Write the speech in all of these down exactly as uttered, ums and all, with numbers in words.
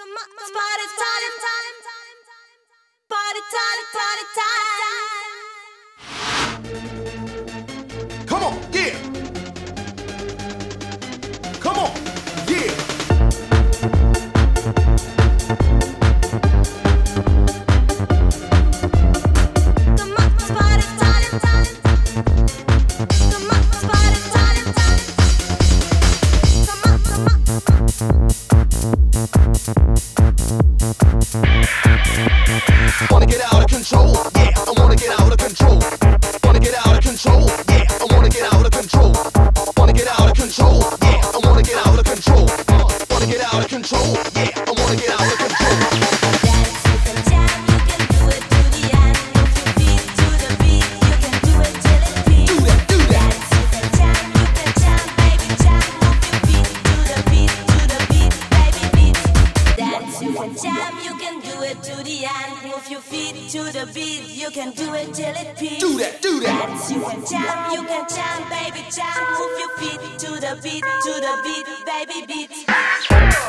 Party time, party time, party time. Come on, yeah. Come on, yeah. Come on, party time, come on, party time, come on, come on. Wanna get out of control, yeah. I wanna get out of control. Wanna get out of control, yeah. I wanna get out of control. Wanna get out of control, yeah. I wanna get out of control. Uh, wanna get out of control, yeah. I wanna get out of control. Dance, you can jam, you can do it to the end. Move your feet to the beat, you can do it till it peaks. Do that, do that. Dance, you can jam, you can jam, baby jam. Move your feet to the beat, to the beat, baby beat. Dance, you can jam, you can do it to the end. Move your feet to the beat, you can do it till it peaks. Do that, do that. Dance, you can jam, you can jam, baby jam. Move your feet to the beat, to the beat, baby beat.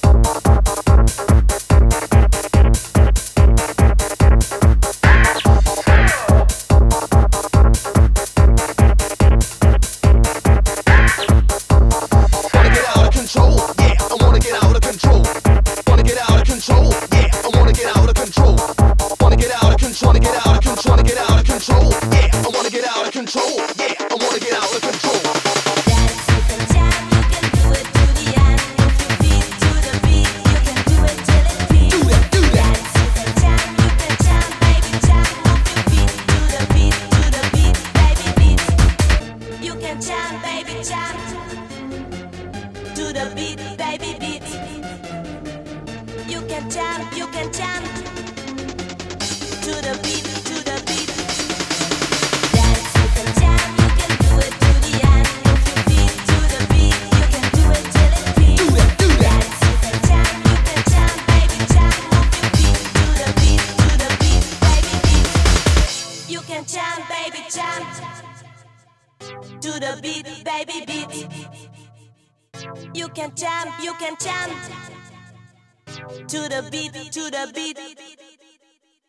Wanna get out of control, yeah. I wanna get out of control. Wanna get out of control, yeah. I wanna get out of control. Wanna get out of control, wanna get out of control, wanna get out of control, yeah. I wanna get out of control, yeah. I wanna get out of control. Dance, you can jam, you can do it to the end. Move your feet to the beat, you can do it till it peaks. Do that, do that. Dance, you can jam, you can jam, baby jam. Move your feet to the beat, to the beat, baby beat. You can jam, baby jam. To the beat, baby beat. You can jam, you can jam. To the beat, to the beat. Dance, you can jam, you can do it to the end. Move your feet to the beat, you can do it till it peaks. Do that, do that. Dance, you can jam, you can jam, baby jam. Move your feet to the beat, to the beat, baby beat. You can jam, baby jam. To the beat, baby beat. You can jam, you can jam. To the beat, to the beat.